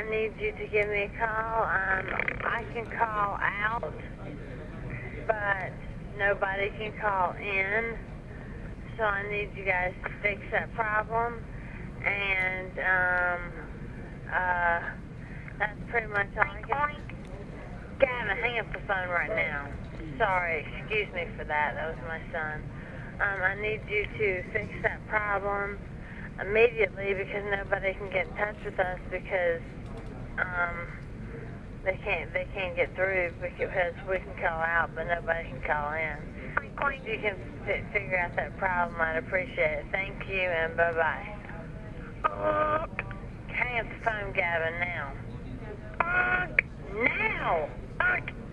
need you to give me a call. I can call out, but nobody can call in. So I need you guys to fix that problem. And that's pretty much all I can. Gavin, hang up the phone right now. Sorry, excuse me for that. That was my son. I need you to fix that problem immediately because nobody can get in touch with us because they can't get through because we can call out but nobody can call in. If you can figure out that problem, I'd appreciate it. Thank you and bye-bye. Hang up the phone, Gavin, now. Now!